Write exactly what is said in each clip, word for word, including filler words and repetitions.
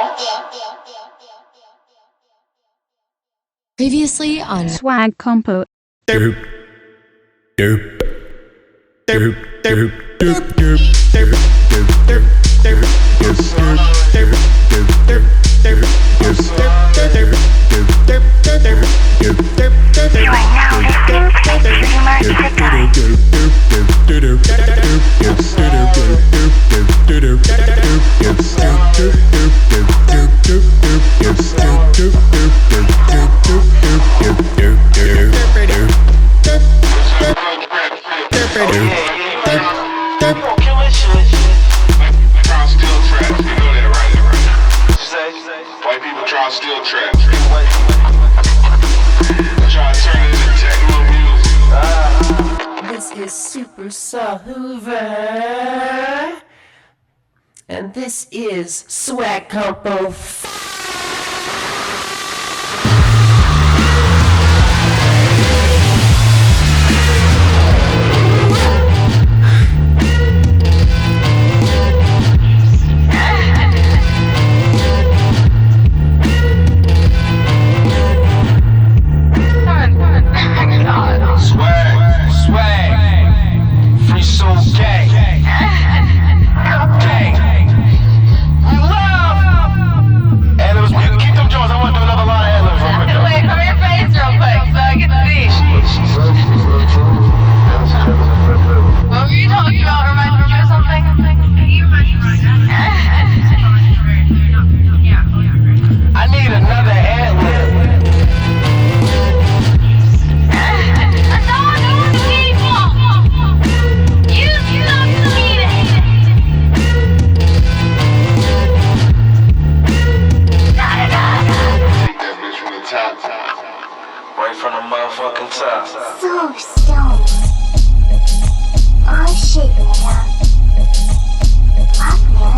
Previously on Swag Compo. Derp, derp, derp, derp, derp, derp, derp, derp, derp, derp, White people try to steal traps. Try to turn it into techno music. This is Super Hoover, and this is Swag Compo. Right from the motherfucking top. So stoned. I'm shaking it up. Fuck, man.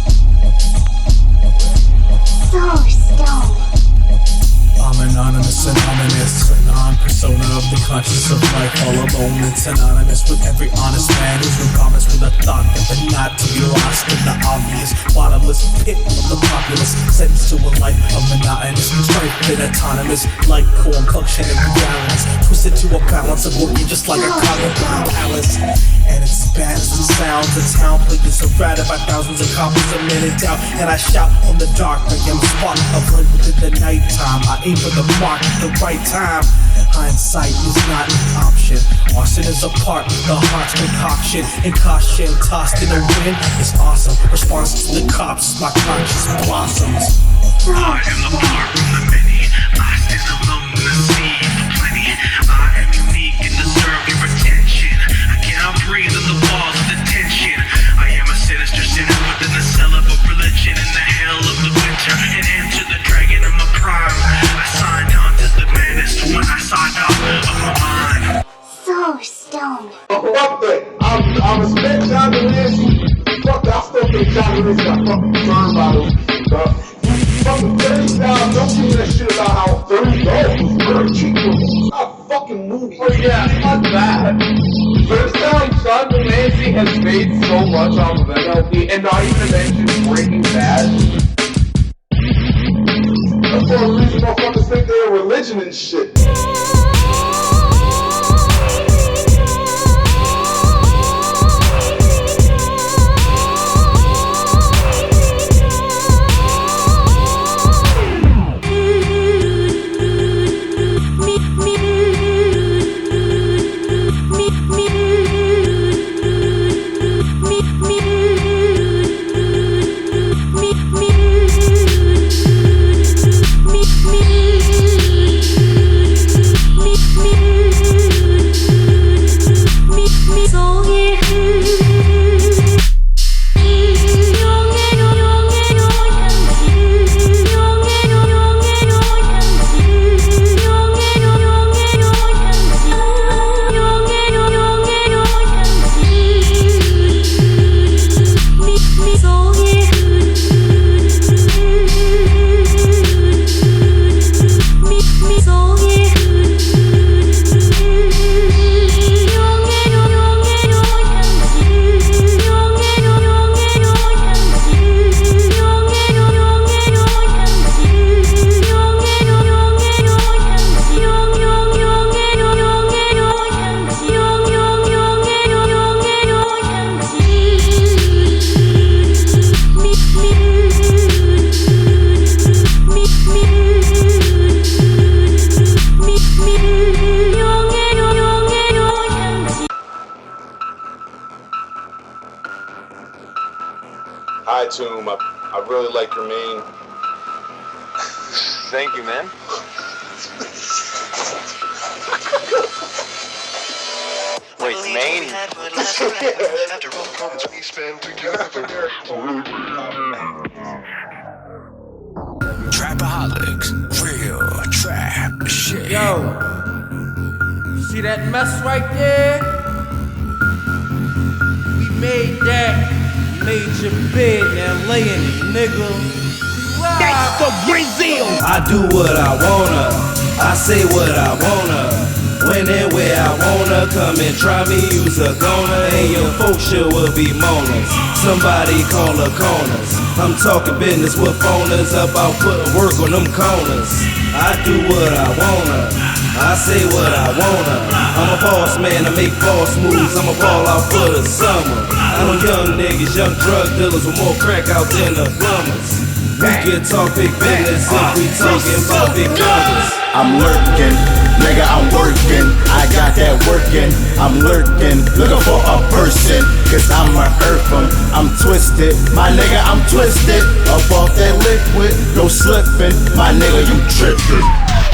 So stoned. I'm anonymous, anonymous, a non-persona of the conscience of life. All alone, it's anonymous with every honest man who's in comments with a thought that but not to be lost in the obvious bottomless pit of the populace, sentenced to a life of monotonous strife and autonomous, like corn function and balance, twisted to a balance of working just like a cotton palace. And it's as bad as it sounds, the town played is surrounded by thousands of copies a minute out, and I shout on the dark, I am a spark, a blend within the nighttime. I aim for the mark at the right time. Hindsight is not an option. Arson is a part of the heart's concoction, and caution tossed in the wind is awesome. Response to the cops, my conscience blossoms. I am the part from the many. I stand alone in the sea for plenty. I am unique and deserve your attention. I cannot breathe in the walls of detention. I am a sinister sinner within the cell of a religion in the hell of the winter, and enter the dragon of my prime. I signed on to the madness when I signed up of my mind. So stoned. Fuck that. I, I respect John Delancey. Fuck that. I still think John Delancey got fucking turned bottles. Uh, fucking thirty dollars. Don't give me that shit about how thirty dollars was very cheap. It's not a fucking movie. Oh yeah, it's not bad. First time John Delancey has made so much off of M L B, and not even mention Breaking Bad. That's one of the reasons motherfuckers think they're a religion and shit. Hi, Tomb. I, I really like your mane. Thank you, man. Wait, Maine? After all the moments we spend together. Trapaholics, real trap shit. Yo, you see that mess right there? We made that, made your bed, now lay in it, nigga. That's the Brazil. I do what I wanna, I say what I wanna. When and where I wanna, come and try me, use a goner. And your folks sure will be moaners. Somebody call the corners. I'm talking business with phoners about putting work on them corners. I do what I wanna, I say what I wanna. I'm a boss man, I make boss moves, I'ma ball out for the summer. I know young niggas, young drug dealers with more crack out than the plumbers. We can talk big business if we talking about big numbers. I'm lurking, nigga, I'm working. I got that working, I'm lurking, looking for a person, cause I'ma earth 'em. I'm twisted, my nigga, I'm twisted. Up off that liquid, no slipping, my nigga, you tripping.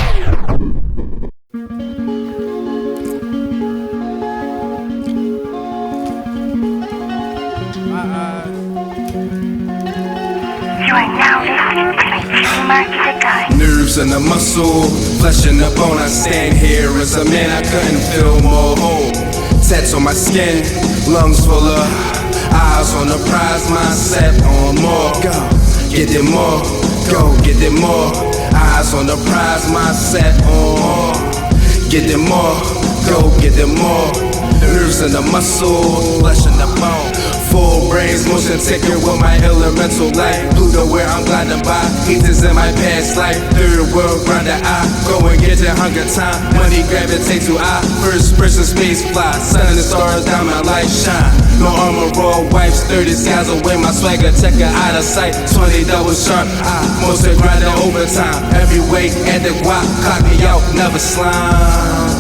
Nerves in the muscle, flesh in the bone. I stand here as a man, I couldn't feel more whole. Tats on my skin, lungs full of eyes on the prize, mindset on more. Go, get it more, go, get it more. Eyes on the prize, mindset on more. Get it more, go, get it more. Nerves in the muscle, flesh in the bone. Full brains, motion ticker with my elemental light. Pluto where I'm gliding by, heaters in my past life. Third world grinder, I go and get your hunger time. Money gravitate to I, first person space fly. Sun and the stars, diamond light shine. No armor, raw wipes, thirty skies away. My swagger checker out of sight. twenty double sharp, I mostly grinding overtime. Every weight and the guap, clock me out, never slime.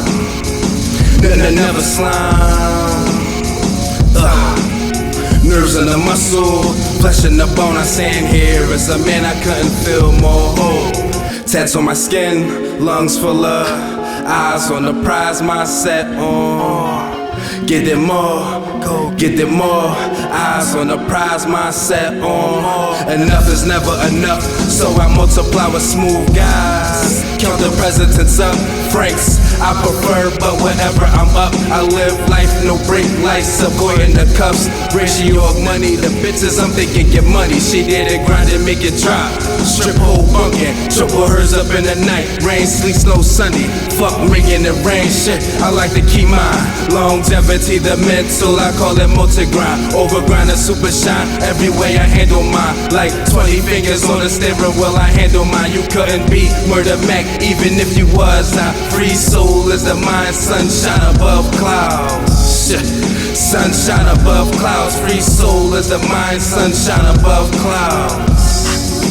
Never slime. Ugh. Nerves in the muscle, flesh in the bone. I stand here as a man, I couldn't feel more whole. Tats on my skin, lungs full of eyes on the prize, mindset on. Get it more, go get it more. Eyes on the prize, mindset on. Enough is never enough, so I multiply with smooth guys. Count the presidents up, Franks I prefer, but whenever I'm up, I live life, no break lights, boy in the cuffs. Ratio of money, the bitches I'm thinking get money. She did it, grind it, make it drop. Strip hole bunkin', triple hers up in the night. Rain, sleet, snow, sunny. Fuck making it rain, shit. I like to keep mine. Longevity, the mental, I call it multi-grind. Overgrind and super shine. Every way I handle mine. Like twenty fingers on the steering wheel, I handle mine. You couldn't be Murder Mac, even if you was. I free soul is the mind, sunshine above clouds. Shit. Sunshine above clouds. Free soul is the mind, sunshine above clouds.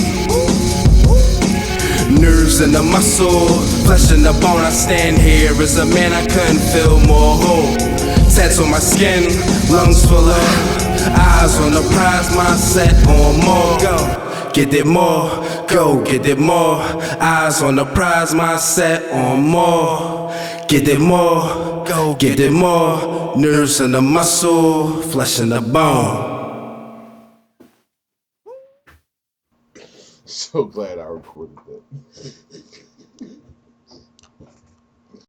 Nerves in the muscle, flesh in the bone. I stand here as a man, I couldn't feel more whole. Tats on my skin, lungs full of eyes on the prize, mindset on more. Go. Get it more, go get it more. Eyes on the prize, mindset on more. Get it more, go get it more. Nerves in the muscle, flesh in the bone. So glad I recorded that.